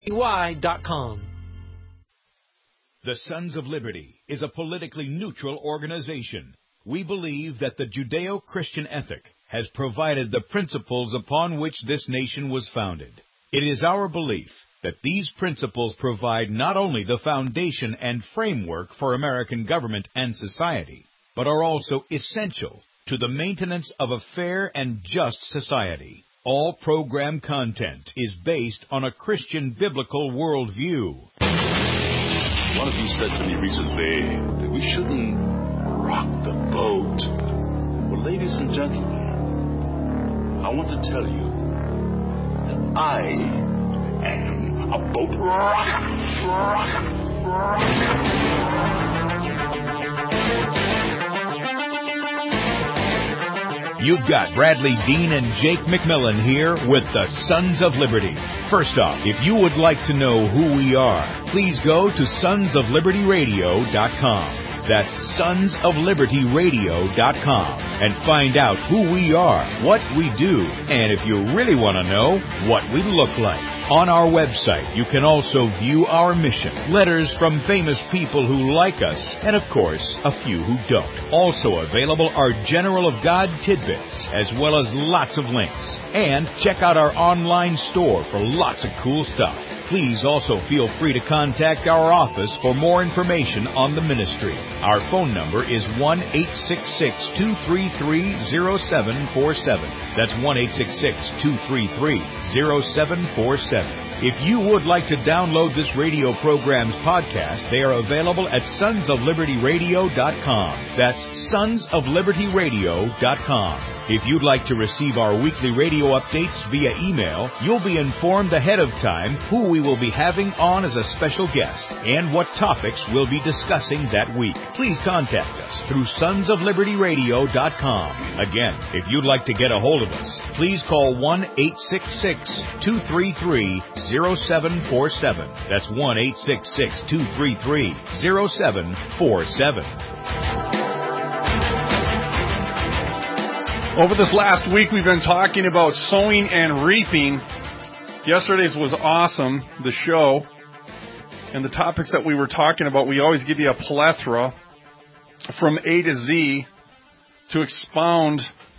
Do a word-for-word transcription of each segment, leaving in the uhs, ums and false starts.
Y dot com. The Sons of Liberty is a politically neutral organization. We believe that the Judeo-Christian ethic has provided the principles upon which this nation was founded. It is our belief that these principles provide not only the foundation and framework for American government and society, but are also essential to the maintenance of a fair and just society. All program content is based on a Christian biblical worldview. One of you said to me recently that we shouldn't rock the boat. Well, ladies and gentlemen, I want to tell you that I am a boat rocker. rocker, rocker. You've got Bradley Dean and Jake McMillan here with the Sons of Liberty. First off, if you would like to know who we are, please go to sons of liberty radio dot com. That's sons of liberty radio dot com and find out who we are, what we do, and if you really want to know, what we look like. On our website, you can also view our mission, letters from famous people who like us, and of course, a few who don't. Also available are General of God tidbits, as well as lots of links. And check out our online store for lots of cool stuff. Please also feel free to contact our office for more information on the ministry. Our phone number is one eight six six, two three three, zero seven four seven. That's one eight six six, two three three, zero seven four seven. If you would like to download this radio program's podcast, they are available at sons of liberty radio dot com. That's sons of liberty radio dot com. If you'd like to receive our weekly radio updates via email, you'll be informed ahead of time who we will be having on as a special guest and what topics we'll be discussing that week. Please contact us through sons of liberty radio dot com. Again, if you'd like to get a hold of us, please call one eight six six, two three three, zero seven four seven. That's one eight six six, two three three, zero seven four seven. Over this last week, we've been talking about sowing and reaping. Yesterday's was awesome, the show. And the topics that we were talking about, we always give you a plethora from A to Z to expound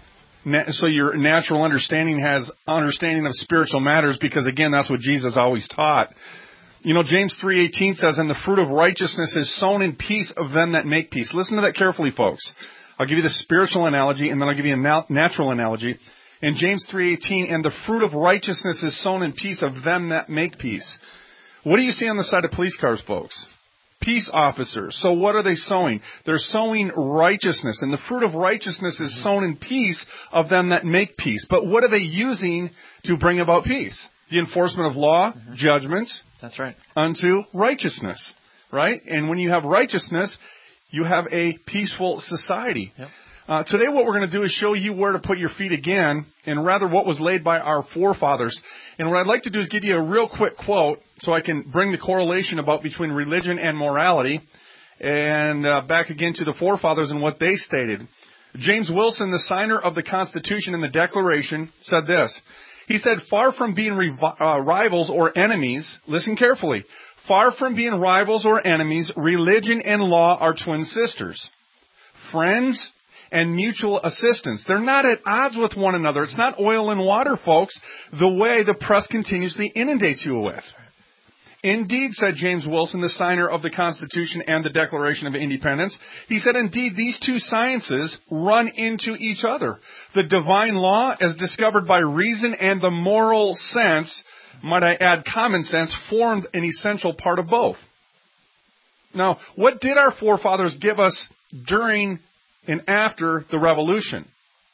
so your natural understanding has understanding of spiritual matters, because, again, that's what Jesus always taught. You know, James three eighteen says, and the fruit of righteousness is sown in peace of them that make peace. Listen to that carefully, folks. I'll give you the spiritual analogy, and then I'll give you a natural analogy. In James three eighteen, and the fruit of righteousness is sown in peace of them that make peace. What do you see on the side of police cars, folks? Peace officers. So what are they sowing? They're sowing righteousness, and the fruit of righteousness is sown in peace of them that make peace. But what are they using to bring about peace? The enforcement of law, mm-hmm. judgments. That's right. Unto righteousness, right? And when you have righteousness, you have a peaceful society. Yep. Uh, today what we're going to do is show you where to put your feet again, and rather what was laid by our forefathers. And what I'd like to do is give you a real quick quote so I can bring the correlation about between religion and morality, and uh, back again to the forefathers and what they stated. James Wilson, the signer of the Constitution and the Declaration, said this. He said, far from being revi- uh, rivals or enemies, listen carefully, far from being rivals or enemies, religion and law are twin sisters, friends and mutual assistance. They're not at odds with one another. It's not oil and water, folks, the way the press continuously inundates you with. Indeed, said James Wilson, the signer of the Constitution and the Declaration of Independence, he said, indeed, these two sciences run into each other. The divine law, as discovered by reason, and the moral sense, might I add common sense, formed an essential part of both. Now, what did our forefathers give us during and after the Revolution?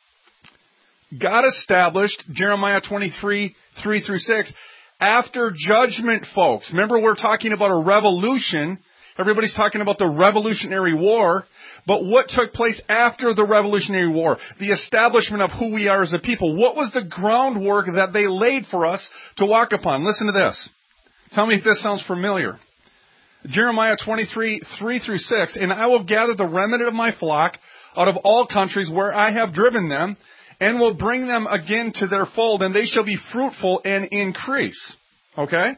God established, Jeremiah twenty-three, three through six, after judgment, folks. Remember, we're talking about a revolution. Everybody's talking about the Revolutionary War. But what took place after the Revolutionary War? The establishment of who we are as a people. What was the groundwork that they laid for us to walk upon? Listen to this. Tell me if this sounds familiar. Jeremiah twenty-three, three through six, and I will gather the remnant of my flock out of all countries where I have driven them, and will bring them again to their fold, and they shall be fruitful and increase. Okay?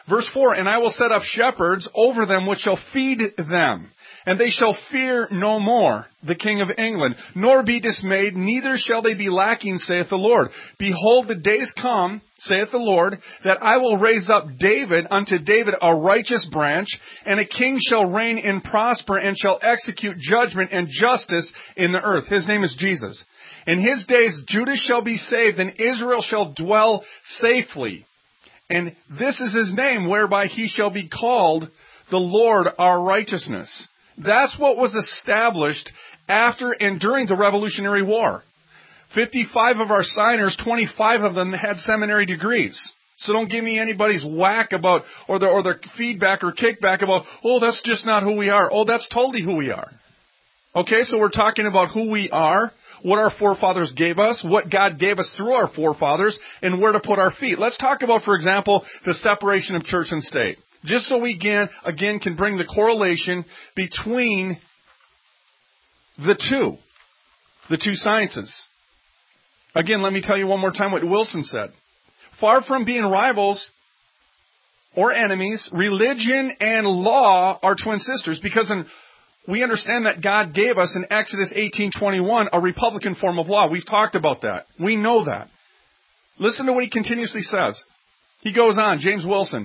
Verse four, and I will set up shepherds over them which shall feed them. And they shall fear no more the King of England, nor be dismayed, neither shall they be lacking, saith the Lord. Behold, the days come, saith the Lord, that I will raise up David unto David a righteous branch, and a king shall reign and prosper, and shall execute judgment and justice in the earth. His name is Jesus. In his days Judah shall be saved, and Israel shall dwell safely. And this is his name, whereby he shall be called the Lord our righteousness. That's what was established after and during the Revolutionary War. fifty-five of our signers, twenty-five of them had seminary degrees. So don't give me anybody's whack about, or their, or their feedback or kickback about, oh, that's just not who we are. Oh, that's totally who we are. Okay, so we're talking about who we are, what our forefathers gave us, what God gave us through our forefathers, and where to put our feet. Let's talk about, for example, the separation of church and state. Just so we again, again can bring the correlation between the two, the two sciences. Again, let me tell you one more time what Wilson said. Far from being rivals or enemies, religion and law are twin sisters, because in, we understand that God gave us in Exodus eighteen twenty-one a republican form of law. We've talked about that. We know that. Listen to what he continuously says. He goes on, James Wilson.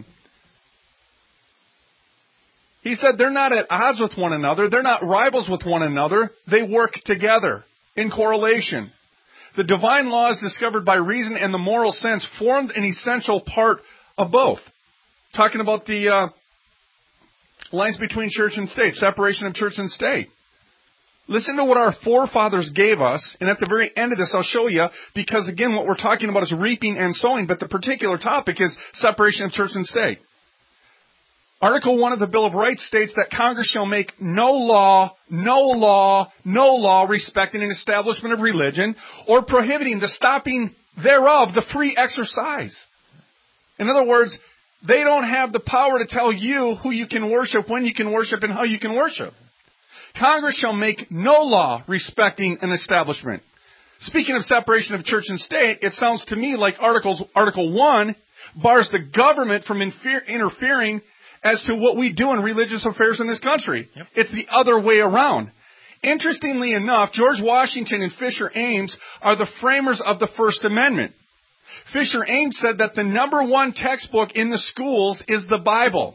He said they're not at odds with one another. They're not rivals with one another. They work together in correlation. The divine law is discovered by reason and the moral sense formed an essential part of both. Talking about the uh, lines between church and state, separation of church and state. Listen to what our forefathers gave us, and at the very end of this I'll show you, because again what we're talking about is reaping and sowing, but the particular topic is separation of church and state. Article one of the Bill of Rights states that Congress shall make no law, no law, no law respecting an establishment of religion or prohibiting the stopping thereof the free exercise. In other words, they don't have the power to tell you who you can worship, when you can worship, and how you can worship. Congress shall make no law respecting an establishment. Speaking of separation of church and state, it sounds to me like Articles, Article one bars the government from infer- interfering as to what we do in religious affairs in this country. Yep. It's the other way around. Interestingly enough, George Washington and Fisher Ames are the framers of the First Amendment. Fisher Ames said that the number one textbook in the schools is the Bible.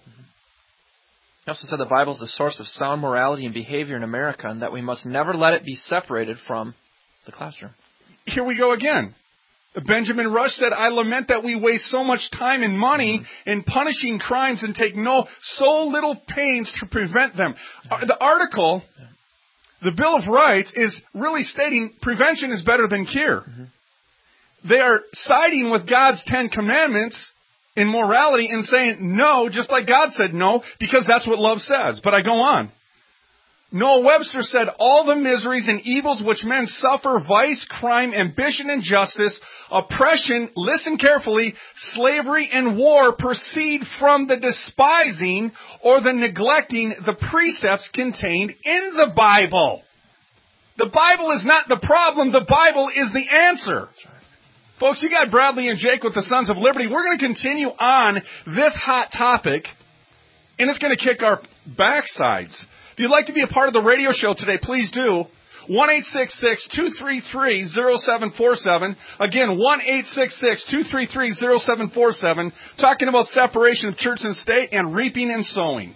He also said the Bible is the source of sound morality and behavior in America, and that we must never let it be separated from the classroom. Here we go again. Benjamin Rush said, I lament that we waste so much time and money mm-hmm. in punishing crimes and take no so little pains to prevent them. Uh, the article, the Bill of Rights, is really stating prevention is better than cure. Mm-hmm. They are siding with God's Ten Commandments in morality and saying no, just like God said no, because that's what love says. But I go on. Noah Webster said, all the miseries and evils which men suffer, vice, crime, ambition, injustice, oppression, listen carefully, slavery, and war proceed from the despising or the neglecting the precepts contained in the Bible. The Bible is not the problem. The Bible is the answer. That's right. Folks, you got Bradley and Jake with the Sons of Liberty. We're going to continue on this hot topic, and it's going to kick our backsides. If you'd like to be a part of the radio show today, please do. one eight six six, two three three, zero seven four seven. Again, one eight six six, two three three, zero seven four seven. Talking about separation of church and state and reaping and sowing.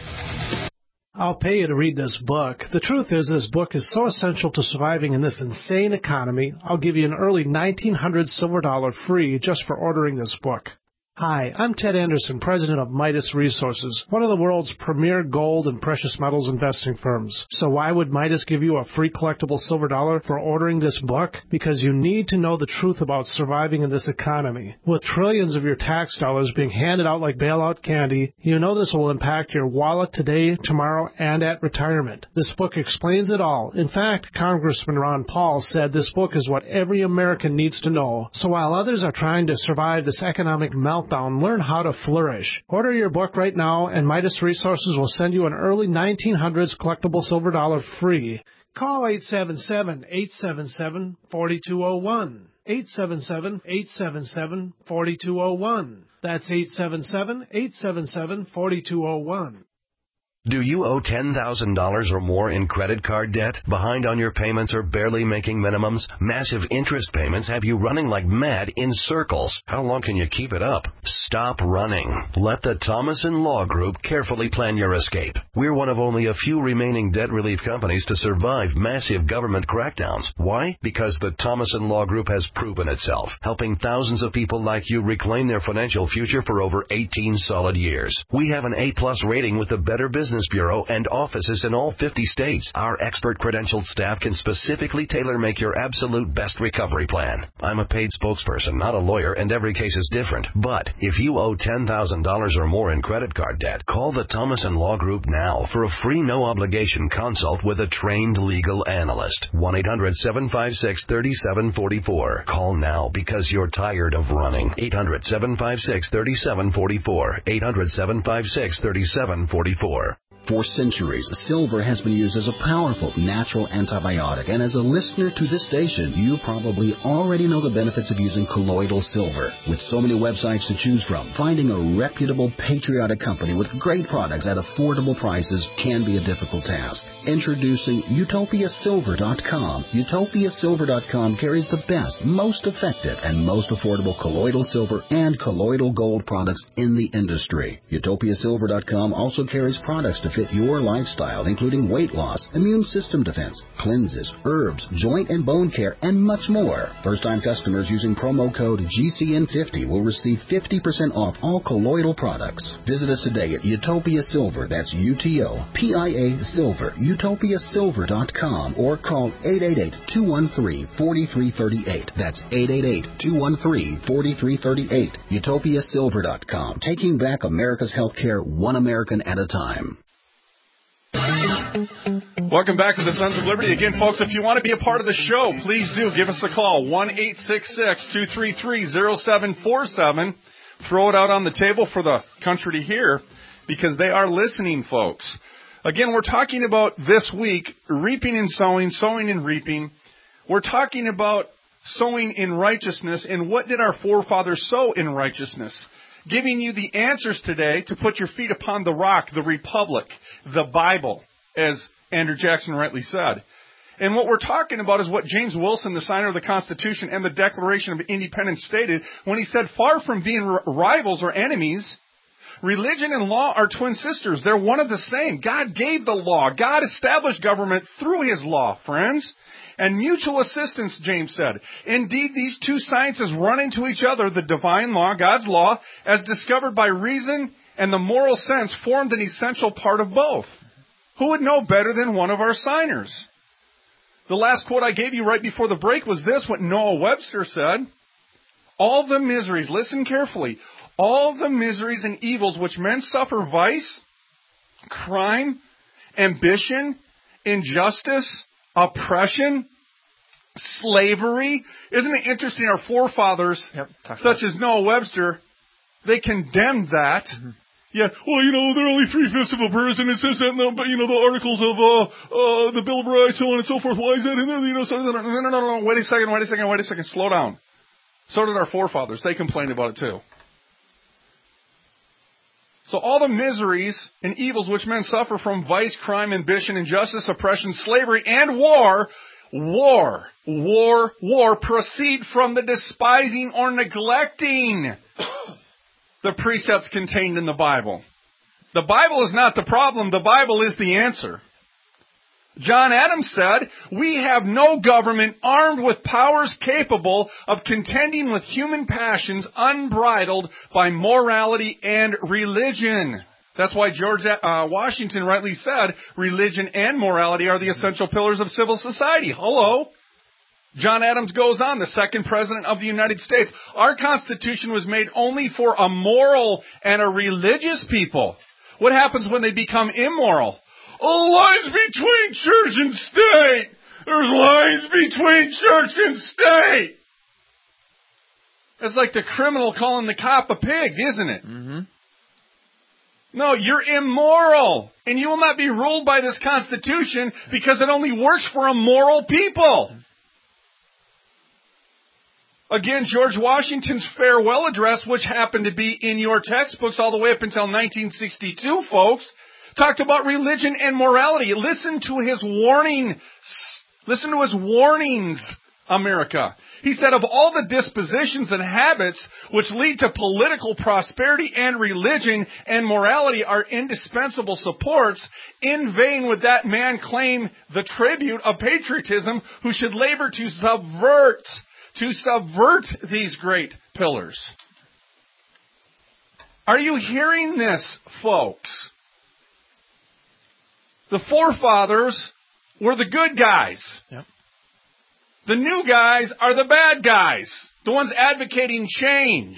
I'll pay you to read this book. The truth is, this book is so essential to surviving in this insane economy, I'll give you an early nineteen hundreds silver dollar free just for ordering this book. Hi, I'm Ted Anderson, president of Midas Resources, one of the world's premier gold and precious metals investing firms. So why would Midas give you a free collectible silver dollar for ordering this book? Because you need to know the truth about surviving in this economy. With trillions of your tax dollars being handed out like bailout candy, you know this will impact your wallet today, tomorrow, and at retirement. This book explains it all. In fact, Congressman Ron Paul said this book is what every American needs to know. So while others are trying to survive this economic meltdown, learn how to flourish. Order your book right now, and Midas Resources will send you an early nineteen hundreds collectible silver dollar free. Call eight seven seven, eight seven seven, four two zero one. eight seven seven, eight seven seven, four two zero one. That's eight seven seven, eight seven seven, four two zero one. Do you owe ten thousand dollars or more in credit card debt? Behind on your payments or barely making minimums? Massive interest payments have you running like mad in circles. How long can you keep it up? Stop running. Let the Thomason Law Group carefully plan your escape. We're one of only a few remaining debt relief companies to survive massive government crackdowns. Why? Because the Thomason Law Group has proven itself, helping thousands of people like you reclaim their financial future for over eighteen solid years. We have an A-plus rating with the Better Business Bureau and offices in all fifty states. Our expert credentialed staff can specifically tailor-make your absolute best recovery plan. I'm a paid spokesperson, not a lawyer, and every case is different. But if you owe ten thousand dollars or more in credit card debt, call the Thomason Law Group now for a free no-obligation consult with a trained legal analyst. one eight hundred, seven five six, three seven four four. Call now because you're tired of running. eight hundred, seven five six, three seven four four. eight hundred, seven five six, three seven four four. For centuries, silver has been used as a powerful natural antibiotic, and as a listener to this station, you probably already know the benefits of using colloidal silver. With so many websites to choose from, finding a reputable, patriotic company with great products at affordable prices can be a difficult task. Introducing Utopia Silver dot com. Utopia Silver dot com carries the best, most effective, and most affordable colloidal silver and colloidal gold products in the industry. Utopia Silver dot com also carries products to fit your lifestyle, including weight loss, immune system defense, cleanses, herbs, joint and bone care, and much more. First-time customers using promo code G C N fifty will receive fifty percent off all colloidal products. Visit us today at Utopia Silver, that's U T O P I A Silver, Utopia Silver dot com, or call eight eight eight, two one three, four three three eight. That's eight eight eight, two one three, four three three eight. Utopia Silver dot com, taking back America's healthcare one American at a time. Welcome back to the Sons of Liberty. Again, folks, if you want to be a part of the show, please do give us a call, one eight six six, two three three, zero seven four seven. Throw it out on the table for the country to hear, because they are listening, folks. Again, we're talking about this week, reaping and sowing, sowing and reaping. We're talking about sowing in righteousness, and what did our forefathers sow in righteousness? Giving you the answers today to put your feet upon the rock, the Republic, the Bible, as Andrew Jackson rightly said. And what we're talking about is what James Wilson, the signer of the Constitution and the Declaration of Independence, stated when he said, far from being rivals or enemies, religion and law are twin sisters. They're one of the same. God gave the law. God established government through His law, friends. And mutual assistance, James said. Indeed, these two sciences run into each other, the divine law, God's law, as discovered by reason, and the moral sense formed an essential part of both. Who would know better than one of our signers? The last quote I gave you right before the break was this, what Noah Webster said. All the miseries, listen carefully, all the miseries and evils which men suffer, vice, crime, ambition, injustice, oppression, slavery. Isn't it interesting? Our forefathers, yep, such as Noah Webster, they condemned that. Mm-hmm. Yeah, well, you know, they're only three-fifths of a person. It says that in the, you know, the articles of uh, uh, the Bill of Rights, so on and so forth. Why is that in there? You know, so, no, no, no, no, no, wait a second, wait a second, wait a second. Slow down. So did our forefathers. They complained about it too. So all the miseries and evils which men suffer from vice, crime, ambition, injustice, oppression, slavery, and war, war, war, war, proceed from the despising or neglecting the precepts contained in the Bible. The Bible is not the problem. The Bible is the answer. John Adams said, we have no government armed with powers capable of contending with human passions unbridled by morality and religion. That's why George uh, Washington rightly said, religion and morality are the essential pillars of civil society. Hello? John Adams goes on, the second president of the United States. Our Constitution was made only for a moral and a religious people. What happens when they become immoral? Oh, lines between church and state. There's lines between church and state. It's like the criminal calling the cop a pig, isn't it? Mm-hmm. No, you're immoral. And you will not be ruled by this Constitution because it only works for immoral people. Again, George Washington's farewell address, which happened to be in your textbooks all the way up until nineteen sixty-two, folks, talked about religion and morality. Listen to his warning. Listen to his warnings, America. He said, of all the dispositions and habits which lead to political prosperity and religion and morality are indispensable supports, in vain would that man claim the tribute of patriotism who should labor to subvert, to subvert these great pillars. Are you hearing this, folks? The forefathers were the good guys. Yep. The new guys are the bad guys, the ones advocating change.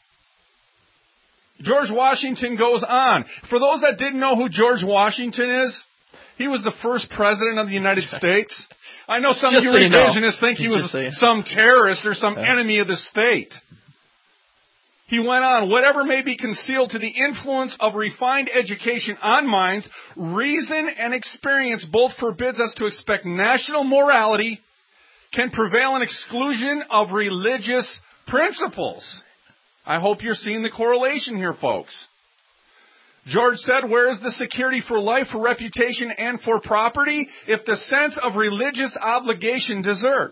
George Washington goes on. For those that didn't know who George Washington is, he was the first president of the United States. I know some Just of so you you know. revisionists think he was Just so you- some terrorist or some Yeah. enemy of the state. He went on, whatever may be concealed to the influence of refined education on minds, reason and experience both forbids us to expect national morality can prevail in exclusion of religious principles. I hope you're seeing the correlation here, folks. George said, where is the security for life, for reputation, and for property if the sense of religious obligation desert?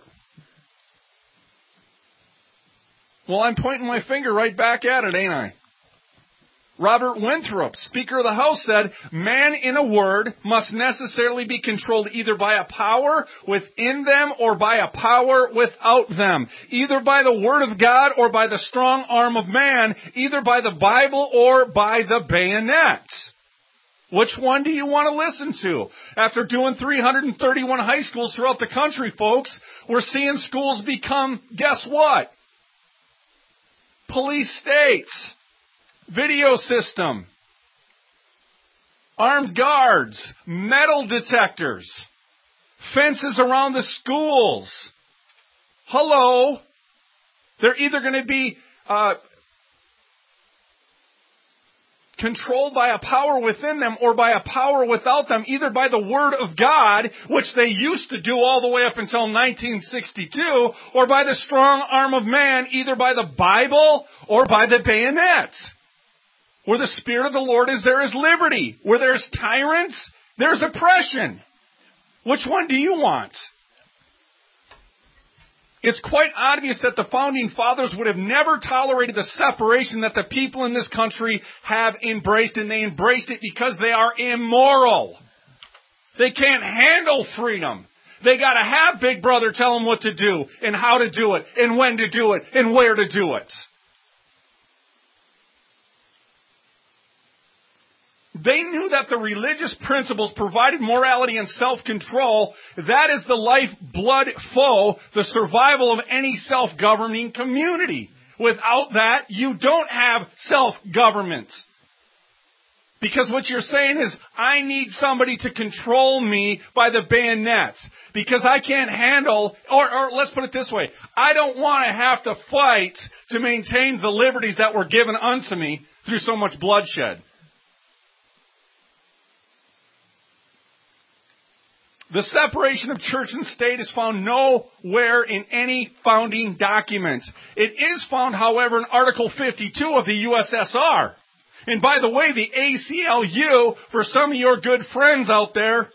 Well, I'm pointing my finger right back at it, ain't I? Robert Winthrop, Speaker of the House, said, man, in a word, must necessarily be controlled either by a power within them or by a power without them, either by the Word of God or by the strong arm of man, either by the Bible or by the bayonet. Which one do you want to listen to? After doing three hundred thirty-one high schools throughout the country, folks, we're seeing schools become, guess what? Police states. Video system, armed guards, metal detectors, fences around the schools. Hello. They're either going to be uh, controlled by a power within them or by a power without them, either by the Word of God, which they used to do all the way up until nineteen sixty-two, or by the strong arm of man, either by the Bible or by the bayonet. Where the Spirit of the Lord is, there is liberty. Where there's tyrants, there's oppression. Which one do you want? It's quite obvious that the Founding Fathers would have never tolerated the separation that the people in this country have embraced, and they embraced it because they are immoral. They can't handle freedom. They got to have Big Brother tell them what to do, and how to do it, and when to do it, and where to do it. They knew that the religious principles provided morality and self-control. That is the lifeblood foe, the survival of any self-governing community. Without that, you don't have self-government. Because what you're saying is, I need somebody to control me by the bayonet. Because I can't handle, or, or let's put it this way, I don't want to have to fight to maintain the liberties that were given unto me through so much bloodshed. The separation of church and state is found nowhere in any founding documents. It is found, however, in Article fifty-two of the U S S R. And by the way, the A C L U, for some of your good friends out there,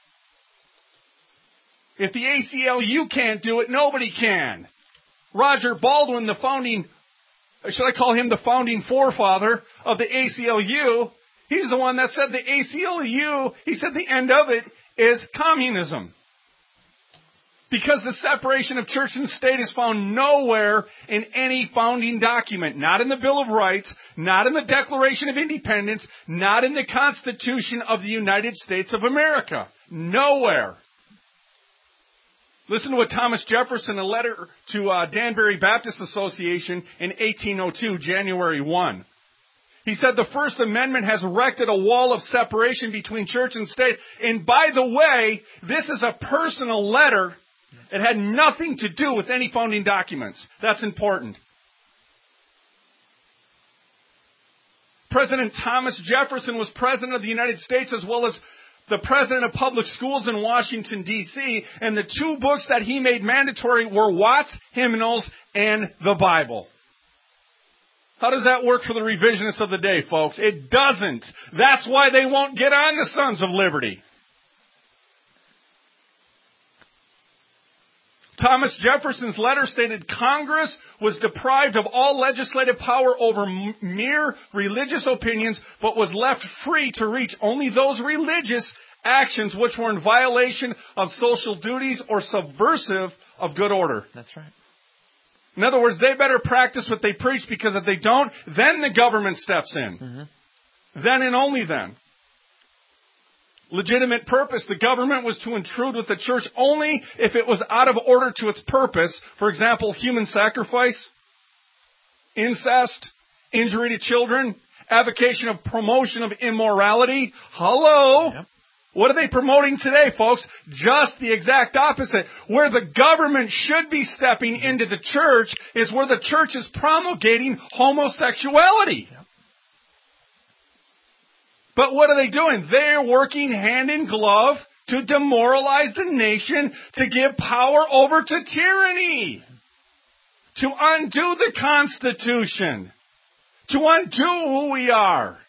if the A C L U can't do it, nobody can. Roger Baldwin, the founding, should I call him the founding forefather of the A C L U, he's the one that said the A C L U, he said the end of it is communism. Because the separation of church and state is found nowhere in any founding document. Not in the Bill of Rights, not in the Declaration of Independence, not in the Constitution of the United States of America. Nowhere. Listen to what Thomas Jefferson, a letter to uh, Danbury Baptist Association in eighteen oh two, January first. He said the First Amendment has erected a wall of separation between church and state. And by the way, this is a personal letter. It had nothing to do with any founding documents. That's important. President Thomas Jefferson was President of the United States as well as the president of public schools in Washington, D C, and the two books that he made mandatory were Watts Hymnals and the Bible. How does that work for the revisionists of the day, folks? It doesn't. That's why they won't get on the Sons of Liberty. Thomas Jefferson's letter stated Congress was deprived of all legislative power over m- mere religious opinions, but was left free to reach only those religious actions which were in violation of social duties or subversive of good order. That's right. In other words, they better practice what they preach, because if they don't, then the government steps in. Mm-hmm. Then and only then. Legitimate purpose. The government was to intrude with the church only if it was out of order to its purpose. For example, human sacrifice, incest, injury to children, avocation of promotion of immorality. Hello? Yep. What are they promoting today, folks? Just the exact opposite. Where the government should be stepping into the church is where the church is promulgating homosexuality. Yep. But what are they doing? They're working hand in glove to demoralize the nation, to give power over to tyranny, to undo the Constitution, to undo who we are.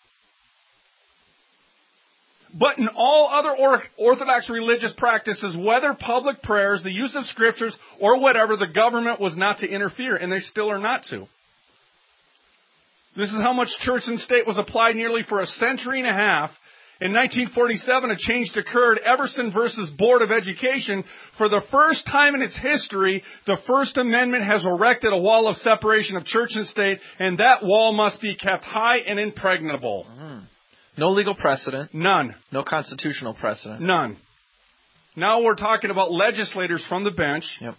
But in all other or- Orthodox religious practices, whether public prayers, the use of scriptures, or whatever, the government was not to interfere, and they still are not to. This is how much church and state was applied nearly for a century and a half. In nineteen forty-seven, a change occurred. Everson versus Board of Education. For the first time in its history, the First Amendment has erected a wall of separation of church and state, and that wall must be kept high and impregnable. Mm. No legal precedent. None. No constitutional precedent. None. Now we're talking about legislators from the bench. Yep.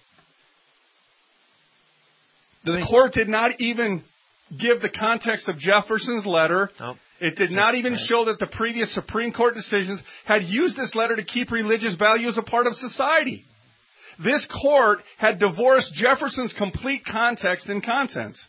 The court did not even give the context of Jefferson's letter. Nope. It did not even right. show that the previous Supreme Court decisions had used this letter to keep religious values a part of society. This court had divorced Jefferson's complete context and contents.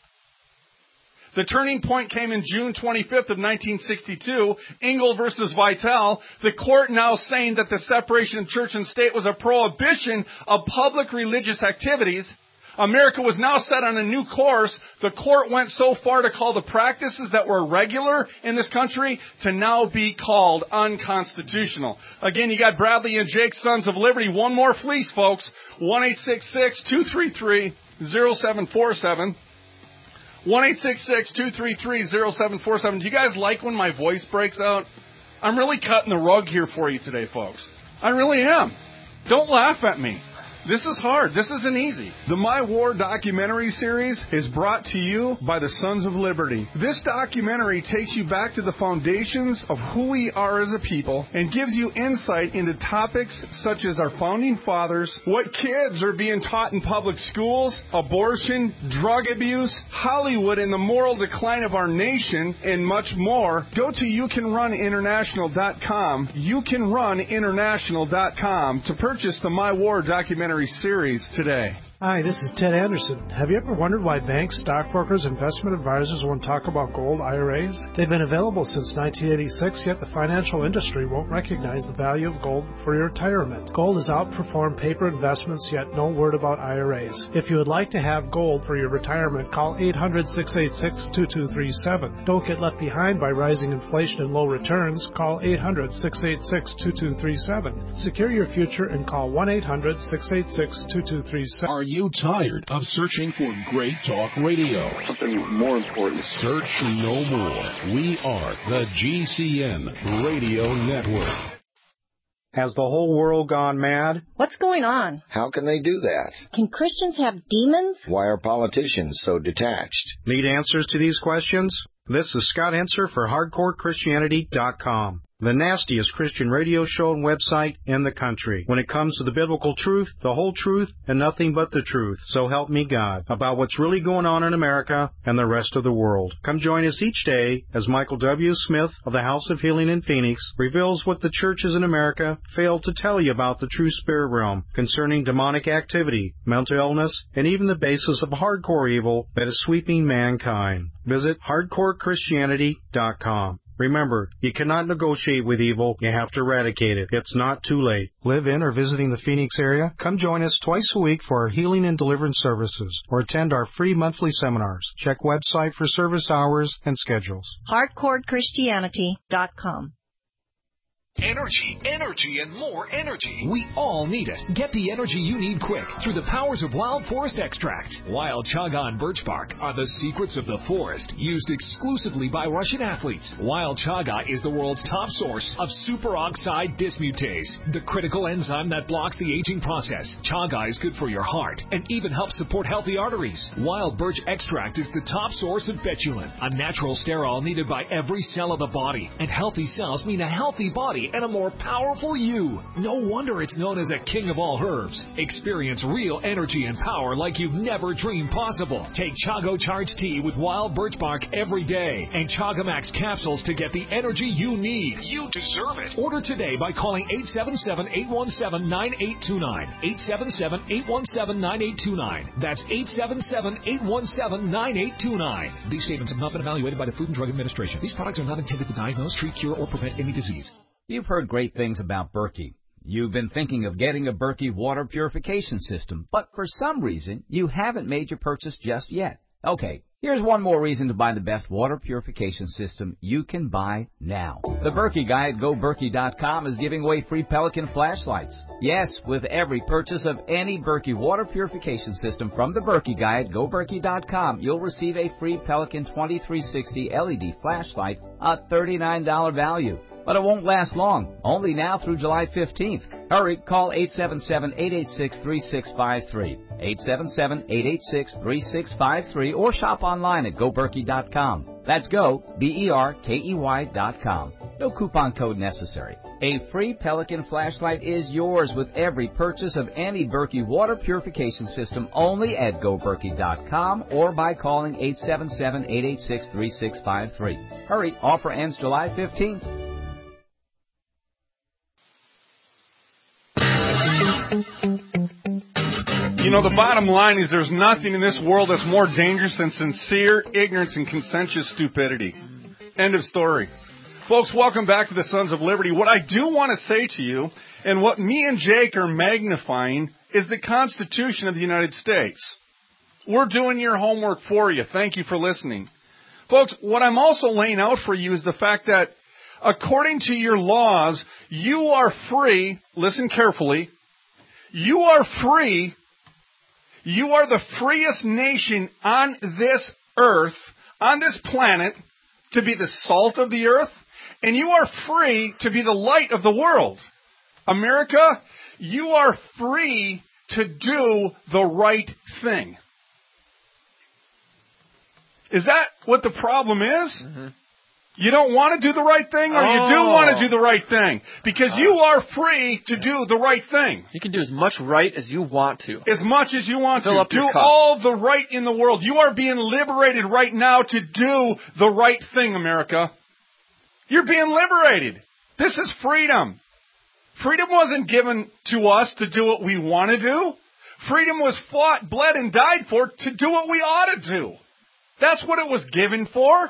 The turning point came in June twenty-fifth of nineteen sixty-two, Engel versus Vitale. The court now saying that the separation of church and state was a prohibition of public religious activities. America was now set on a new course. The court went so far to call the practices that were regular in this country to now be called unconstitutional. Again, you got Bradley and Jake, Sons of Liberty. One more fleece, folks. one eight six six, two three three, zero seven four seven. one eight six six, two three three, zero seven four seven. Do you guys like when my voice breaks out? I'm really cutting the rug here for you today, folks. I really am. Don't laugh at me. This is hard. This isn't easy. The My War documentary series is brought to you by the Sons of Liberty. This documentary takes you back to the foundations of who we are as a people and gives you insight into topics such as our founding fathers, what kids are being taught in public schools, abortion, drug abuse, Hollywood and the moral decline of our nation, and much more. Go to you can run international dot com, you can run international dot com to purchase the My War documentary series today. Hi, this is Ted Anderson. Have you ever wondered why banks, stockbrokers, investment advisors won't talk about gold I R As? They've been available since nineteen eighty-six, yet the financial industry won't recognize the value of gold for your retirement. Gold has outperformed paper investments, yet no word about I R As. If you would like to have gold for your retirement, call eight hundred, six eight six, two two three seven. Don't get left behind by rising inflation and low returns. Call eight hundred, six eight six, two two three seven. Secure your future and call one eight hundred, six eight six, two two three seven. Are you tired of searching for great talk radio? Something more important. Search no more. We are the G C N Radio Network. Has the whole world gone mad? What's going on? How can they do that? Can Christians have demons? Why are politicians so detached? Need answers to these questions? This is Scott Henser for Hardcore Christianity dot com. The nastiest Christian radio show and website in the country. When it comes to the biblical truth, the whole truth, and nothing but the truth, so help me God, about what's really going on in America and the rest of the world. Come join us each day as Michael W. Smith of the House of Healing in Phoenix reveals what the churches in America failed to tell you about the true spirit realm concerning demonic activity, mental illness, and even the basis of hardcore evil that is sweeping mankind. Visit Hardcore Christianity dot com. Remember, you cannot negotiate with evil. You have to eradicate it. It's not too late. Live in or visiting the Phoenix area? Come join us twice a week for our healing and deliverance services or attend our free monthly seminars. Check website for service hours and schedules. hardcore christianity dot com. Energy, energy, and more energy. We all need it. Get the energy you need quick through the powers of Wild Forest Extract. Wild chaga and birch bark are the secrets of the forest, used exclusively by Russian athletes. Wild chaga is the world's top source of superoxide dismutase, the critical enzyme that blocks the aging process. Chaga is good for your heart and even helps support healthy arteries. Wild birch extract is the top source of betulin, a natural sterol needed by every cell of the body. And healthy cells mean a healthy body and a more powerful you. No wonder it's known as a king of all herbs. Experience real energy and power like you've never dreamed possible. Take Chago Charge Tea with wild birch bark every day and Chaga Max capsules to get the energy you need. You deserve it. Order today by calling eight seven seven, eight one seven, nine eight two nine. eight seven seven, eight one seven, nine eight two nine. That's eight seven seven, eight one seven, nine eight two nine. These statements have not been evaluated by the Food and Drug Administration. These products are not intended to diagnose, treat, cure, or prevent any disease. You've heard great things about Berkey. You've been thinking of getting a Berkey water purification system, but for some reason, you haven't made your purchase just yet. Okay, here's one more reason to buy the best water purification system you can buy now. The Berkey guy at Go Berkey dot com is giving away free Pelican flashlights. Yes, with every purchase of any Berkey water purification system from the Berkey guy at Go Berkey dot com, you'll receive a free Pelican twenty-three sixty L E D flashlight, a thirty-nine dollars value. But it won't last long, only now through July fifteenth. Hurry, call eight seven seven, eight eight six, three six five three, eight seven seven, eight eight six, three six five three, or shop online at Go Berkey dot com. That's Go, B E R K E Y dot com. No coupon code necessary. A free Pelican flashlight is yours with every purchase of any Berkey water purification system only at Go Berkey dot com or by calling eight seven seven, eight eight six, three six five three. Hurry, offer ends July fifteenth. You know, the bottom line is there's nothing in this world that's more dangerous than sincere ignorance and conscientious stupidity. End of story. Folks, welcome back to the Sons of Liberty. What I do want to say to you, and what me and Jake are magnifying, is the Constitution of the United States. We're doing your homework for you. Thank you for listening. Folks, what I'm also laying out for you is the fact that according to your laws, you are free, listen carefully, you are free, you are the freest nation on this earth, on this planet, to be the salt of the earth, and you are free to be the light of the world. America, you are free to do the right thing. Is that what the problem is? Mm-hmm. You don't want to do the right thing, or oh. you do want to do the right thing? Because you are free to do the right thing. You can do as much right as you want to. As much as you want Fill to. Up do your cup. all the right in the world. You are being liberated right now to do the right thing, America. You're being liberated. This is freedom. Freedom wasn't given to us to do what we want to do. Freedom was fought, bled, and died for to do what we ought to do. That's what it was given for.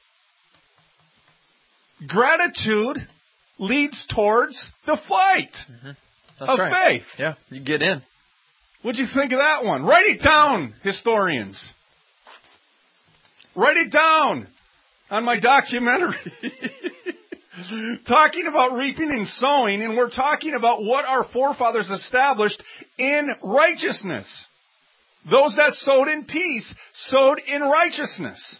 Gratitude leads towards the fight mm-hmm. That's of right. faith. Yeah, you get in. What'd you think of that one? Write it down, historians. Write it down on my documentary. Talking about reaping and sowing, and we're talking about what our forefathers established in righteousness. Those that sowed in peace sowed in righteousness.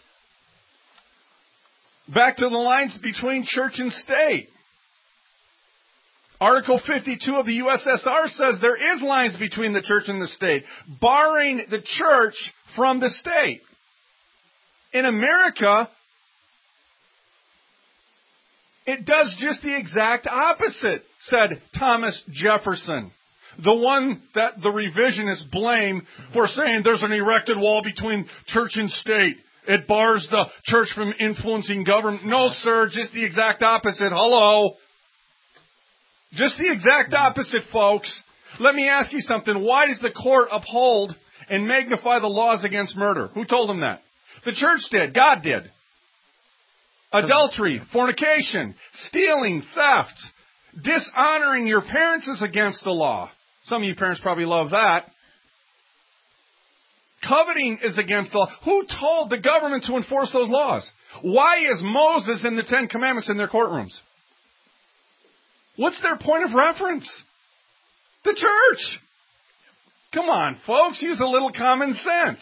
Back to the lines between church and state. Article fifty-two of the U S S R says there is lines between the church and the state, barring the church from the state. In America, it does just the exact opposite, said Thomas Jefferson. The one that the revisionists blame for saying there's an erected wall between church and state. It bars the church from influencing government. No, sir, just the exact opposite. Hello. Just the exact opposite, folks. Let me ask you something. Why does the court uphold and magnify the laws against murder? Who told them that? The church did. God did. Adultery, fornication, stealing, theft, dishonoring your parents is against the law. Some of you parents probably love that. Coveting is against the law. Who told the government to enforce those laws? Why is Moses and the Ten Commandments in their courtrooms? What's their point of reference? The church. Come on, folks, use a little common sense.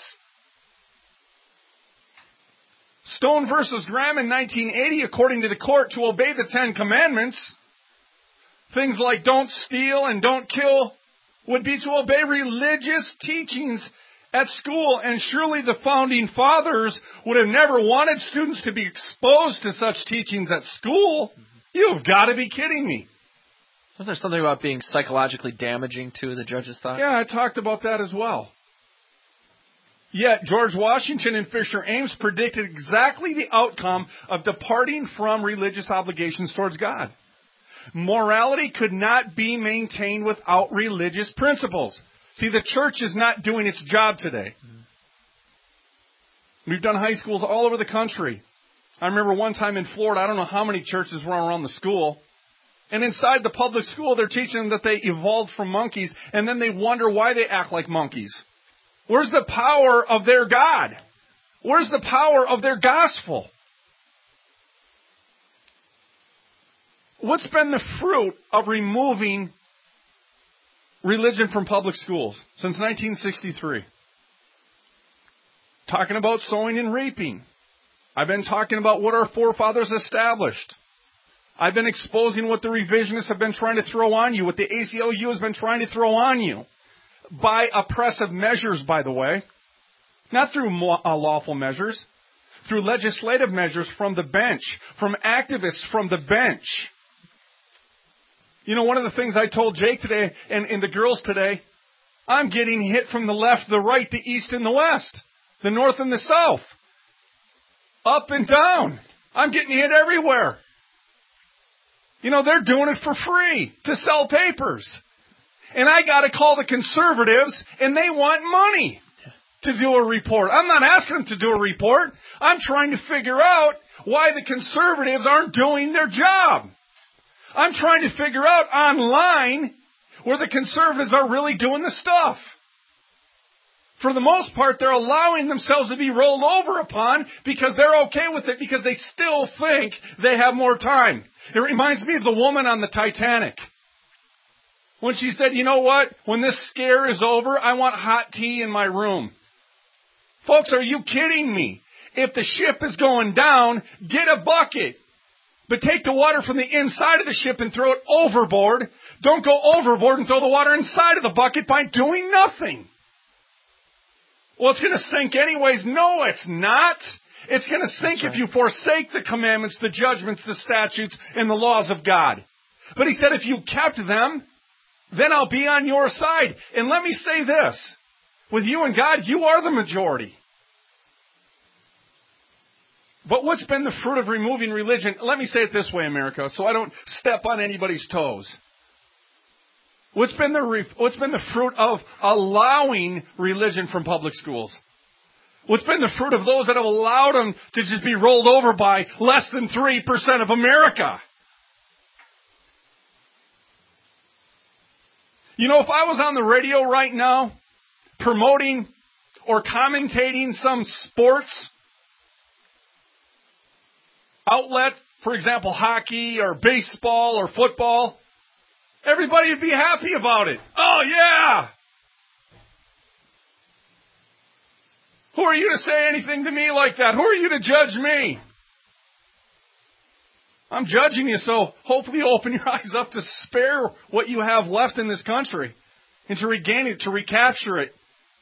Stone versus Graham in nineteen eighty, according to the court, to obey the Ten Commandments, things like don't steal and don't kill, would be to obey religious teachings at school. And surely the Founding Fathers would have never wanted students to be exposed to such teachings at school. You've got to be kidding me. Wasn't there something about being psychologically damaging, too, the judges thought? Yeah, I talked about that as well. Yet, George Washington and Fisher Ames predicted exactly the outcome of departing from religious obligations towards God. Morality could not be maintained without religious principles. See, the church is not doing its job today. We've done high schools all over the country. I remember one time in Florida, I don't know how many churches were around the school. And inside the public school, they're teaching them that they evolved from monkeys, and then they wonder why they act like monkeys. Where's the power of their God? Where's the power of their gospel? What's been the fruit of removing religion from public schools since nineteen sixty-three? Talking about sowing and reaping. I've been talking about what our forefathers established. I've been exposing what the revisionists have been trying to throw on you, what the A C L U has been trying to throw on you. By oppressive measures, by the way. Not through lawful measures. Through legislative measures from the bench. From activists from the bench. You know, one of the things I told Jake today and, and the girls today, I'm getting hit from the left, the right, the east, and the west. The north and the south. Up and down. I'm getting hit everywhere. You know, they're doing it for free to sell papers. And I got to call the conservatives, and they want money to do a report. I'm not asking them to do a report. I'm trying to figure out why the conservatives aren't doing their job. I'm trying to figure out online where the conservatives are really doing the stuff. For the most part, they're allowing themselves to be rolled over upon because they're okay with it because they still think they have more time. It reminds me of the woman on the Titanic. When she said, you know what? When this scare is over, I want hot tea in my room. Folks, are you kidding me? If the ship is going down, get a bucket. But take the water from the inside of the ship and throw it overboard. Don't go overboard and throw the water inside of the bucket by doing nothing. Well, it's going to sink anyways. No, it's not. It's going to sink right. If you forsake the commandments, the judgments, the statutes, and the laws of God. But he said if you kept them, then I'll be on your side. And let me say this. With you and God, you are the majority. But what's been the fruit of removing religion? Let me say it this way, America, so I don't step on anybody's toes. What's been the re- what's been the fruit of allowing religion from public schools? What's been the fruit of those that have allowed them to just be rolled over by less than three percent of America? You know, if I was on the radio right now promoting or commentating some sports outlet, for example, hockey or baseball or football, everybody would be happy about it. Oh, yeah! Who are you to say anything to me like that? Who are you to judge me? I'm judging you, so hopefully you open your eyes up to spare what you have left in this country and to regain it, to recapture it.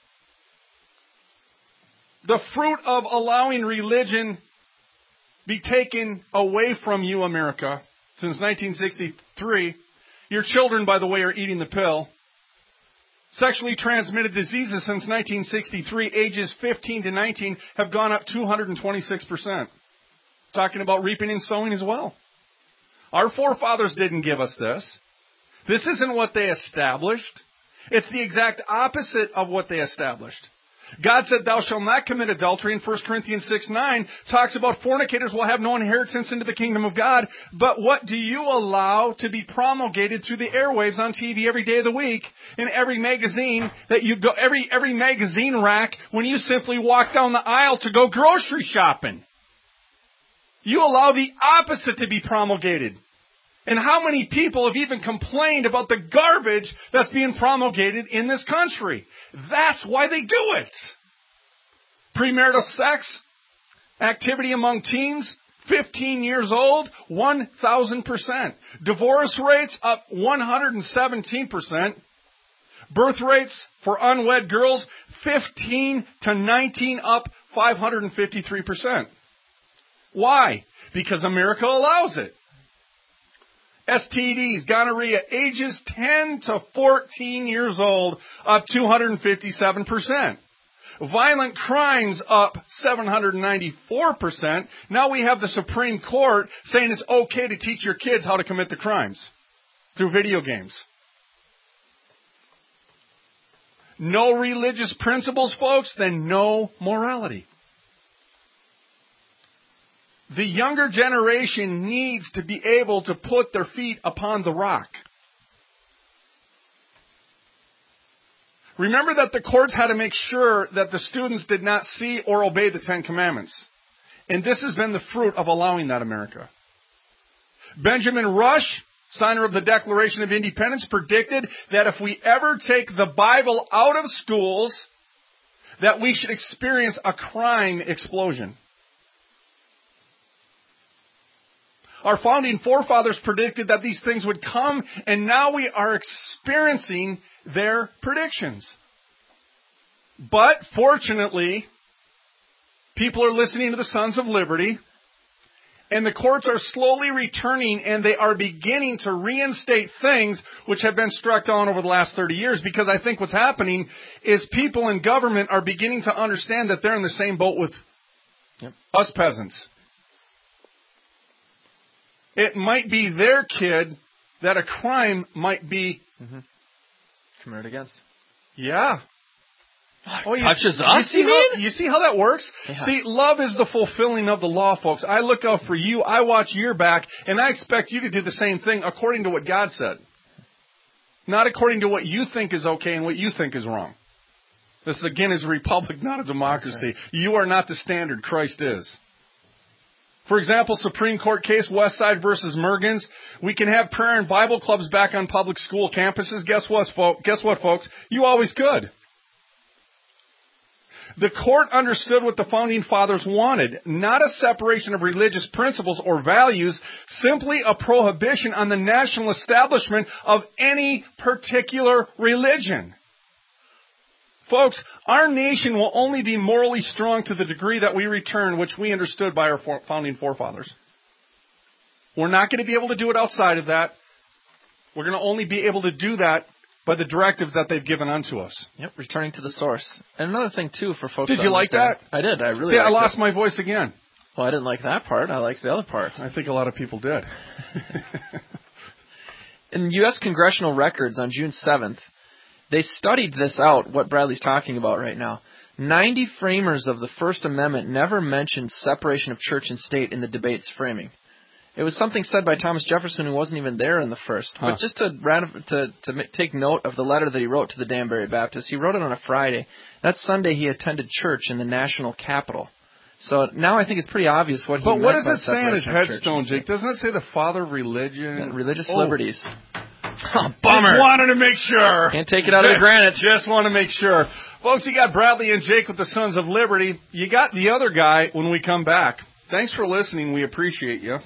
The fruit of allowing religion be taken away from you, America, since nineteen sixty-three. Your children, by the way, are eating the pill. Sexually transmitted diseases since nineteen sixty-three, ages fifteen to nineteen, have gone up two hundred twenty-six percent. Talking about reaping and sowing as well. Our forefathers didn't give us this. This isn't what they established. It's the exact opposite of what they established. God said, thou shalt not commit adultery in First Corinthians six nine, talks about fornicators will have no inheritance into the kingdom of God. But what do you allow to be promulgated through the airwaves on T V every day of the week, in every magazine that you go, every, every magazine rack when you simply walk down the aisle to go grocery shopping? You allow the opposite to be promulgated. And how many people have even complained about the garbage that's being promulgated in this country? That's why they do it. Premarital sex activity among teens, fifteen years old, one thousand percent. Divorce rates up one hundred seventeen percent. Birth rates for unwed girls, fifteen to nineteen, up five hundred fifty-three percent. Why? Because America allows it. S T Ds, gonorrhea, ages ten to fourteen years old, up two hundred fifty-seven percent. Violent crimes up seven hundred ninety-four percent. Now we have the Supreme Court saying it's okay to teach your kids how to commit the crimes through video games. No religious principles, folks, then no morality. The younger generation needs to be able to put their feet upon the rock. Remember that the courts had to make sure that the students did not see or obey the Ten Commandments. And this has been the fruit of allowing that, America. Benjamin Rush, signer of the Declaration of Independence, predicted that if we ever take the Bible out of schools, that we should experience a crime explosion. Our founding forefathers predicted that these things would come, and now we are experiencing their predictions. But, fortunately, people are listening to the Sons of Liberty, and the courts are slowly returning, and they are beginning to reinstate things which have been struck down over the last thirty years, because I think what's happening is people in government are beginning to understand that they're in the same boat with yep. us peasants. It might be their kid that a crime might be mm-hmm. committed against. Yeah. Oh, you, touches us, you see, you how, mean? you see how that works? Yeah. See, love is the fulfilling of the law, folks. I look out for you, I watch your back, and I expect you to do the same thing according to what God said. Not according to what you think is okay and what you think is wrong. This, again, is a republic, not a democracy. Right. You are not the standard. Christ is. For example, Supreme Court case, Westside versus Mergens. We can have prayer and Bible clubs back on public school campuses. Guess what, folks? Guess what, folks? You always could. The court understood what the Founding Fathers wanted, not a separation of religious principles or values, simply a prohibition on the national establishment of any particular religion. Folks, our nation will only be morally strong to the degree that we return which we understood by our founding forefathers. We're not going to be able to do it outside of that. We're going to only be able to do that by the directives that they've given unto us. Yep, returning to the source. And another thing, too, for folks Did to you like that? I did. I really See, liked I lost it. my voice again. Well, I didn't like that part. I liked the other part. I think a lot of people did. In U S congressional records on June seventh, they studied this out, what Bradley's talking about right now. ninety framers of the First Amendment never mentioned separation of church and state in the debate's framing. It was something said by Thomas Jefferson, who wasn't even there in the first. Huh. But just to, to to take note of the letter that he wrote to the Danbury Baptist, he wrote it on a Friday. That Sunday he attended church in the national capital. So now I think it's pretty obvious what he but meant what does by it say on his headstone, Jake? Doesn't it say the father of religion? Yeah, religious oh. liberties. Oh, bummer. Just wanted to make sure. Can't take it out of the granite. Just want to make sure. Folks, you got Bradley and Jake with the Sons of Liberty. You got the other guy when we come back. Thanks for listening. We appreciate you.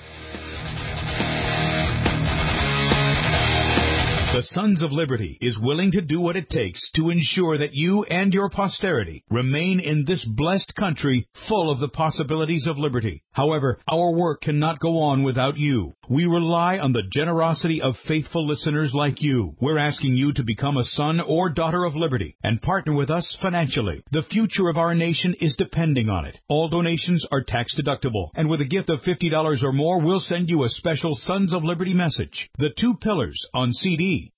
The Sons of Liberty is willing to do what it takes to ensure that you and your posterity remain in this blessed country full of the possibilities of liberty. However, our work cannot go on without you. We rely on the generosity of faithful listeners like you. We're asking you to become a son or daughter of liberty and partner with us financially. The future of our nation is depending on it. All donations are tax deductible, and with a gift of fifty dollars or more, we'll send you a special Sons of Liberty message. The Two Pillars on C D.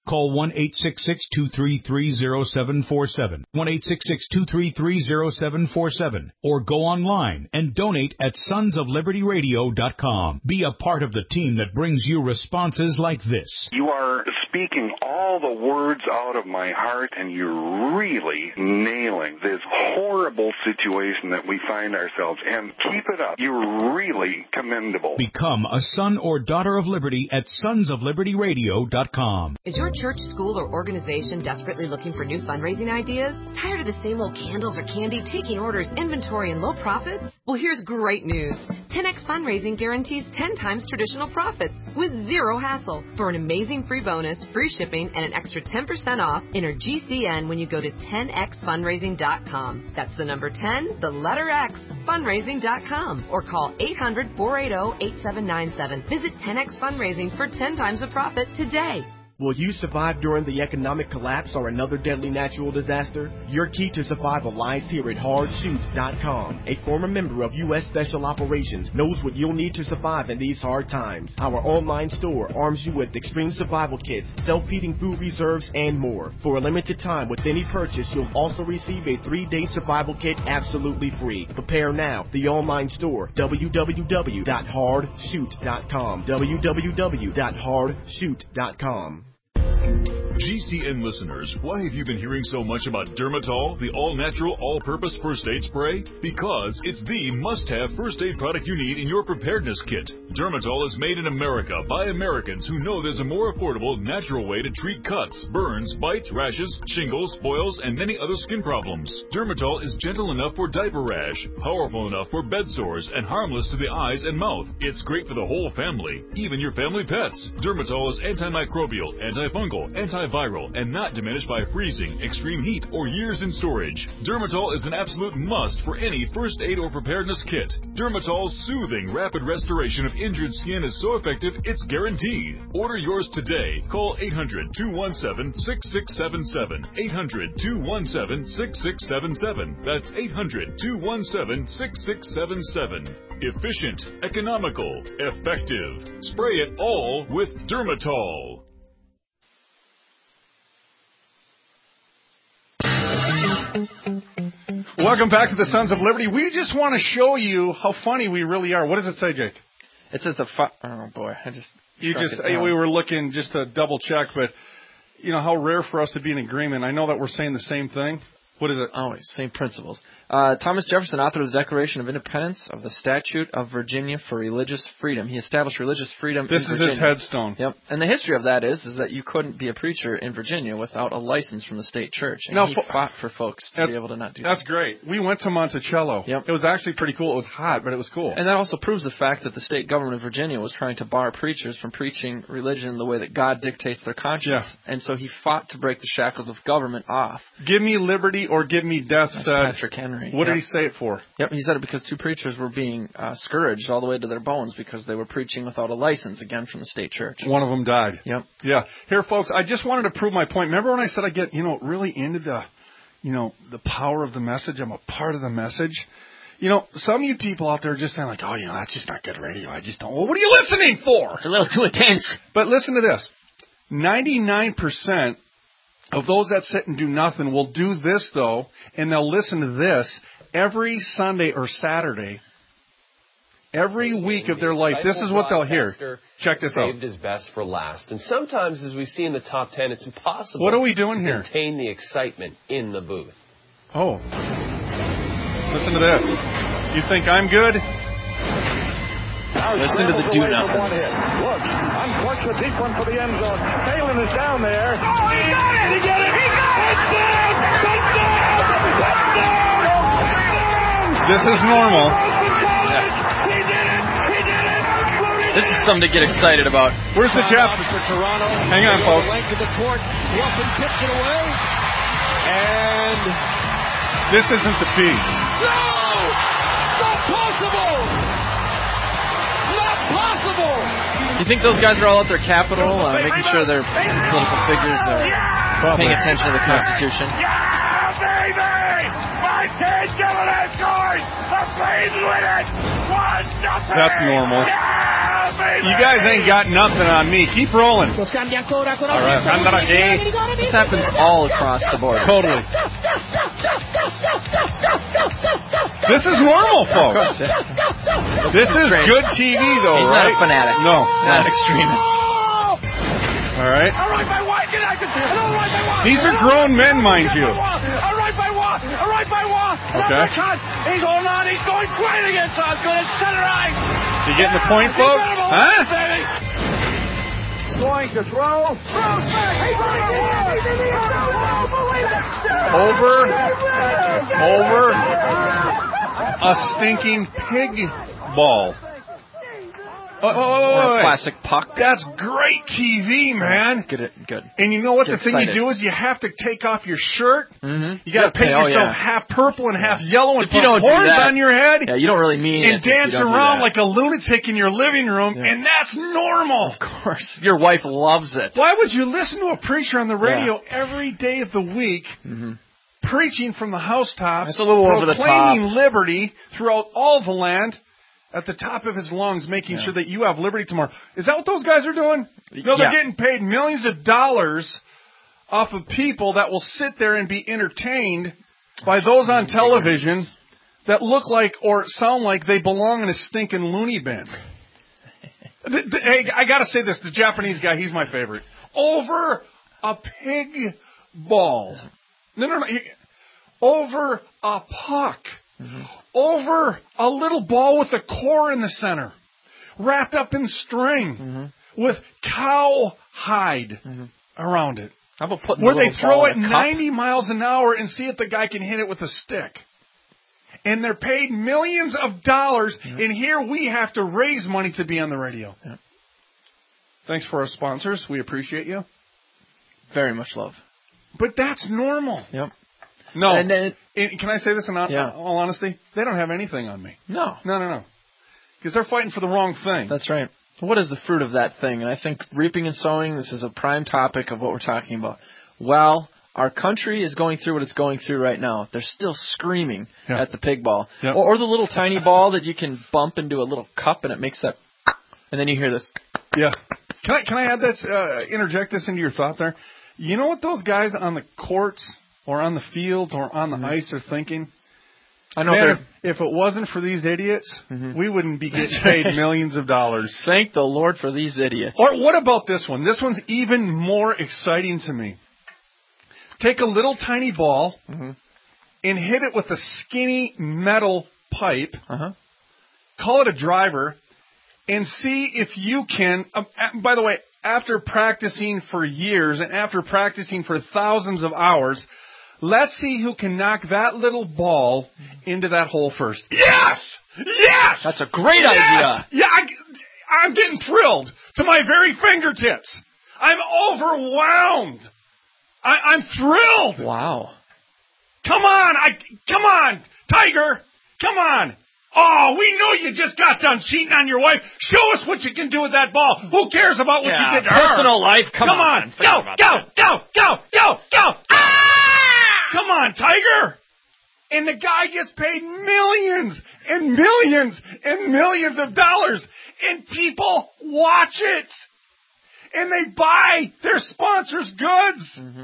Call one eight six six, two three three, zero seven four seven, one eight six six, two three three, zero seven four seven, or go online and donate at sons of liberty radio dot com. Be a part of the team that brings you responses like this. You are speaking all the words out of my heart, and you're really nailing this horrible situation that we find ourselves in. Keep it up. You're really commendable. Become a son or daughter of liberty at sons of liberty radio dot com. Is your church, school, or organization desperately looking for new fundraising ideas? Tired of the same old candles or candy, taking orders, inventory, and low profits? Well, here's great news. ten X Fundraising guarantees ten times traditional profits with zero hassle. For an amazing free bonus, free shipping, and an extra ten percent off, enter G C N when you go to ten x fundraising dot com. That's the number ten, the letter X, fundraising dot com, or call eight hundred, four eight zero, eight seven nine seven. Visit ten X Fundraising for ten times the profit today. Will you survive during the economic collapse or another deadly natural disaster? Your key to survival lies here at hard shoot dot com. A former member of U S Special Operations knows what you'll need to survive in these hard times. Our online store arms you with extreme survival kits, self-heating food reserves, and more. For a limited time with any purchase, you'll also receive a three-day survival kit absolutely free. Prepare now. The online store, w w w dot hard shoot dot com, w w w dot hard shoot dot com. G C N listeners, why have you been hearing so much about Dermatol, the all-natural, all-purpose first aid spray? Because it's the must-have first aid product you need in your preparedness kit. Dermatol is made in America by Americans who know there's a more affordable, natural way to treat cuts, burns, bites, rashes, shingles, boils, and many other skin problems. Dermatol is gentle enough for diaper rash, powerful enough for bed sores, and harmless to the eyes and mouth. It's great for the whole family, even your family pets. Dermatol is antimicrobial, antifungal, antiviral, and not diminished by freezing, extreme heat, or years in storage. Dermatol is an absolute must for any first aid or preparedness kit. Dermatol's soothing, rapid restoration of injured skin is so effective, it's guaranteed. Order yours today. Call eight hundred, two one seven, six six seven seven. eight hundred, two one seven, six six seven seven. That's eight hundred, two one seven, six six seven seven. Efficient, economical, effective. Spray it all with Dermatol. Welcome back to the Sons of Liberty. We just want to show you how funny we really are. What does it say, Jake? It says the fu- oh boy, I just you just we were looking just to double check, but you know how rare for us to be in agreement. I know that we're saying the same thing. What is it? Always same principles. Uh, Thomas Jefferson, author of the Declaration of Independence, of the Statute of Virginia for Religious Freedom. He established religious freedom this in Virginia. This is his headstone. Yep. And the history of that is is that you couldn't be a preacher in Virginia without a license from the state church. And now, he fought for folks to be able to not do that's that. That's great. We went to Monticello. Yep. It was actually pretty cool. It was hot, but it was cool. And that also proves the fact that the state government of Virginia was trying to bar preachers from preaching religion the way that God dictates their conscience. Yeah. And so he fought to break the shackles of government off. Give me liberty or give me death, That's said Patrick Henry. What yep. did he say it for? Yep, he said it because two preachers were being uh, scourged all the way to their bones because they were preaching without a license, again, from the state church. One of them died. Yep. Yeah. Here, folks, I just wanted to prove my point. Remember when I said I get, you know, really into the, you know, the power of the message? I'm a part of the message. You know, some of you people out there are just saying like, oh, you know, that's just not good radio. I just don't. Well, what are you listening for? It's a little too intense. But listen to this. ninety-nine percent of those that sit and do nothing will do this, though, and they'll listen to this every Sunday or Saturday, every week of their life. This is what they'll hear. Check this out. Saved is best for last. And sometimes, as we see in the top ten, it's impossible what are we doing to here? maintain the excitement in the booth. Oh. Listen to this. You think I'm good? Listen to the do nothings. Look, unfortunate deep one for the end zone. Phelan is down there. Oh, he got it! He got it! He got it! Touchdown! Touchdown! Touchdown! This is normal. Yeah. He did it! He did it! This is something to get excited about. Where's the Jets? For Toronto. Hang on, folks. Length of the court. Wilson tips it away. And this isn't the piece. No! Not possible! Not possible! You think those guys are all at their Capitol, uh, making sure their political figures are Probably. paying attention to the Constitution? Yeah, baby! My kid Gillett scores! The Flames win it! One nothing! That's normal. Yeah, You guys ain't got nothing on me. Keep rolling. All right. This happens all across the board. Totally. This is normal, folks. This is good T V, though, He's right? not a fanatic. No. Not an extremist. All right. All right, by one. Get out. All right, by one. These are grown men, mind you. All right, by one. All right, by one. Okay. He's holding on. He's going great against Osgood. It's center ice. You getting the point, folks? Huh? Going to throw. Over. Over. A stinking pig ball. Oh, oh, oh, oh, classic puck. That's great T V, man. Good, good. And you know what Get the thing excited. you do is you have to take off your shirt. Mm-hmm. You got to paint oh, yourself yeah. half purple and half yellow and If you put don't do horns that, on your head. Yeah, you don't really mean and it. if dance you don't do around that. like a lunatic in your living room, Yeah. and that's normal. Of course. Your wife loves it. Why would you listen to a preacher on the radio every day of the week? Mm-hmm. Preaching from the housetops, It's a little over the proclaiming top. liberty throughout all the land, at the top of his lungs, making Yeah. sure that you have liberty tomorrow. Is that what those guys are doing? No, they're Yeah. getting paid millions of dollars off of people that will sit there and be entertained by those on television that look like or sound like they belong in a stinking loony bin. the, the, hey, I got to say this. The Japanese guy, he's my favorite. Over a pig ball. No, no, no. He, over a puck. Mm-hmm. Over a little ball with a core in the center. Wrapped up in string. Mm-hmm. With cow hide mm-hmm. around it. How about putting Where the they throw it in a cup? ninety miles an hour and see if the guy can hit it with a stick. And they're paid millions of dollars, yeah. and here we have to raise money to be on the radio. Yeah. Thanks for our sponsors. We appreciate you. Very much love. But that's normal. Yep. No. And then, and can I say this in all, yeah. all honesty? They don't have anything on me. No. No, no, no. Because they're fighting for the wrong thing. That's right. What is the fruit of that thing? And I think reaping and sowing, this is a prime topic of what we're talking about. Well, our country is going through what it's going through right now. They're still screaming yeah. at the pig ball. Yep. Or, or the little tiny ball that you can bump into a little cup and it makes that, and then you hear this. Yeah. Can I, can I add this, uh, interject this into your thought there? You know what those guys on the courts or on the fields or on the mm-hmm. ice are thinking? I know. Man, if, if it wasn't for these idiots, mm-hmm. we wouldn't be getting paid millions of dollars. Thank the Lord for these idiots. Or what about this one? This one's even more exciting to me. Take a little tiny ball mm-hmm. and hit it with a skinny metal pipe. Uh-huh. Call it a driver and see if you can, uh, by the way, after practicing for years and after practicing for thousands of hours, let's see who can knock that little ball into that hole first. Yes! Yes! That's a great yes! idea. Yeah, I, I'm getting thrilled to my very fingertips. I'm overwhelmed. I, I'm thrilled. Wow. Come on, I come on, Tiger. Come on. Oh, we know you just got done cheating on your wife. Show us what you can do with that ball. Who cares about what yeah, you did to her? Personal life. Come, come on. on. Go, go, go, go, go, go. Ah! Come on, Tiger. And the guy gets paid millions and millions and millions of dollars. And people watch it. And they buy their sponsors' goods. Mm-hmm.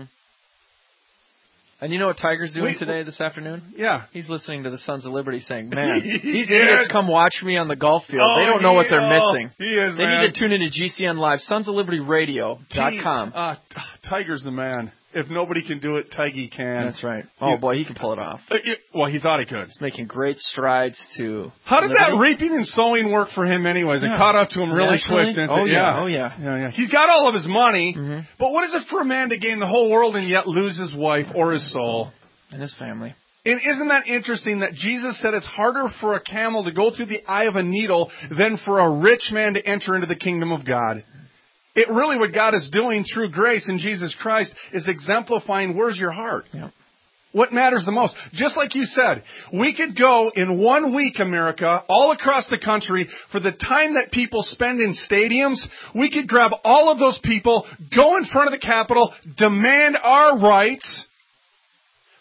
And you know what Tiger's doing Wait, today, this afternoon? Yeah. He's listening to the Sons of Liberty saying, man, these yeah. idiots come watch me on the golf field. Oh, they don't know he, what they're oh, missing. He is, they man. need to tune into G C N Live, sons of liberty radio dot com. Uh, Tiger's the man. If nobody can do it, Tiggy can. That's right. Oh, he, boy, he can pull it off. Uh, well, he thought he could. He's making great strides to How did liberty. that reaping and sowing work for him anyways? It yeah. caught up to him really Naturally? quick, didn't oh, it? Yeah. yeah. Oh, yeah. yeah. Yeah, He's got all of his money, mm-hmm. but what is it for a man to gain the whole world and yet lose his wife or his soul? And his family. And isn't that interesting that Jesus said it's harder for a camel to go through the eye of a needle than for a rich man to enter into the kingdom of God? It really what God is doing through grace in Jesus Christ is exemplifying where's your heart. Yep. What matters the most? Just like you said, we could go in one week, America, all across the country, for the time that people spend in stadiums, we could grab all of those people, go in front of the Capitol, demand our rights,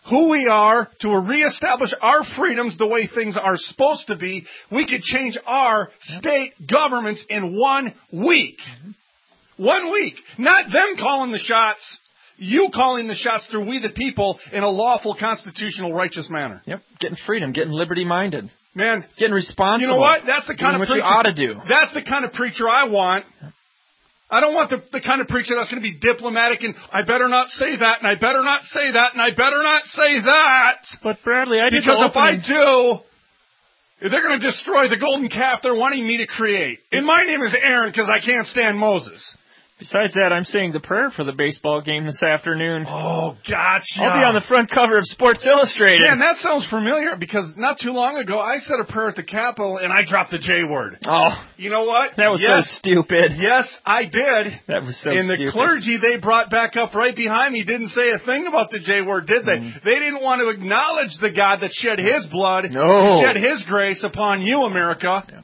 who we are, to reestablish our freedoms the way things are supposed to be, we could change our state governments in one week. Mm-hmm. One week. Not them calling the shots. You calling the shots through we the people in a lawful, constitutional, righteous manner. Yep. Getting freedom. Getting liberty-minded. Man. Getting responsible. You know what? That's the kind of what preacher. you ought to do. That's the kind of preacher I want. I don't want the, the kind of preacher that's going to be diplomatic and I better not say that and I better not say that and I better not say that. But Bradley, I did Because if I opening... do, they're going to destroy the golden calf they're wanting me to create. And my name is Aaron because I can't stand Moses. Besides that, I'm saying the prayer for the baseball game this afternoon. Oh, gotcha. I'll be on the front cover of Sports Illustrated. Man, that sounds familiar because not too long ago I said a prayer at the Capitol and I dropped the J word. Oh. You know what? That was yes. so stupid. Yes, I did. That was so and stupid. And the clergy they brought back up right behind me didn't say a thing about the J word, did they? Mm. They didn't want to acknowledge the God that shed His blood, no. shed His grace upon you, America. Yeah.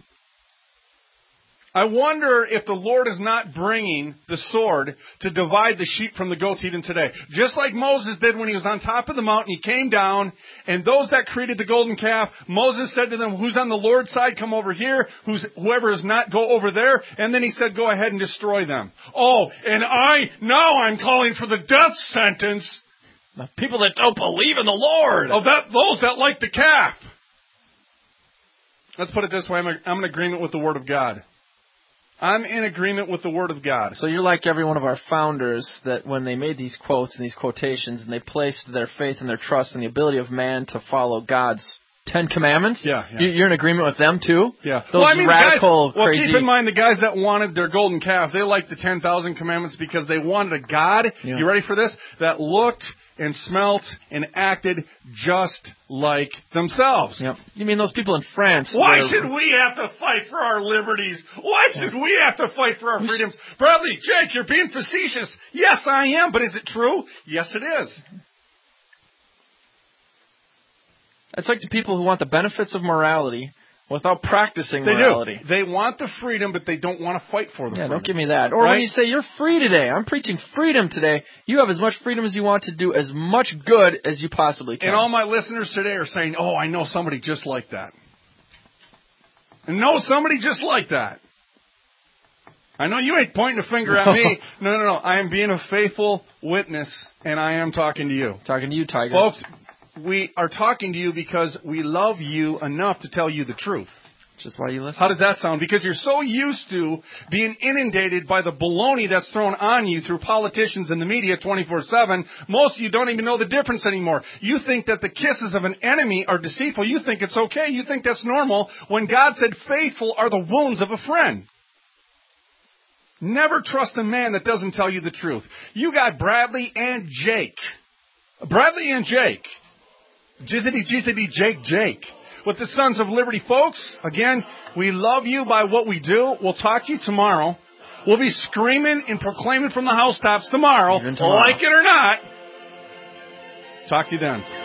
I wonder if the Lord is not bringing the sword to divide the sheep from the goats even today. Just like Moses did when he was on top of the mountain, he came down, and those that created the golden calf, Moses said to them, who's on the Lord's side, come over here. Who's, whoever is not, go over there. And then he said, go ahead and destroy them. Oh, and I, now I'm calling for the death sentence. The people that don't believe in the Lord. Of that, those that like the calf. Let's put it this way. I'm, a, I'm in agreement with the Word of God. I'm in agreement with the Word of God. So you're like every one of our founders that when they made these quotes and these quotations and they placed their faith and their trust in the ability of man to follow God's Ten Commandments? Yeah. yeah. You're in agreement with them too? Yeah. Those well, I mean, radical, guys, well, crazy... keep in mind the guys that wanted their golden calf, they liked the ten thousand commandments because they wanted a God, yeah. you ready for this, that looked and smelt and acted just like themselves. Yep. You mean those people in France? Why were... should we have to fight for our liberties? Why should yeah. we have to fight for our freedoms? Bradley, Jake, you're being facetious. Yes, I am, but is it true? Yes, it is. It's like the people who want the benefits of morality without practicing they morality. Do. They want the freedom, but they don't want to fight for the yeah, freedom. Don't give me that. Or right? when you say, you're free today, I'm preaching freedom today, you have as much freedom as you want to do as much good as you possibly can. And all my listeners today are saying, oh, I know somebody just like that. And know somebody just like that. I know you ain't pointing a finger at me. No, no, no. I am being a faithful witness, and I am talking to you. Talking to you, Tiger. Folks, we are talking to you because we love you enough to tell you the truth. Which is why you listen. How does that sound? Because you're so used to being inundated by the baloney that's thrown on you through politicians and the media twenty-four seven. Most of you don't even know the difference anymore. You think that the kisses of an enemy are deceitful. You think it's okay. You think that's normal when God said faithful are the wounds of a friend. Never trust a man that doesn't tell you the truth. You got Bradley and Jake. Bradley and Jake. Jizzity, jizzity, Jake, Jake. With the Sons of Liberty, folks, again, we love you by what we do. We'll talk to you tomorrow. We'll be screaming and proclaiming from the housetops tomorrow, tomorrow. Like it or not. Talk to you then.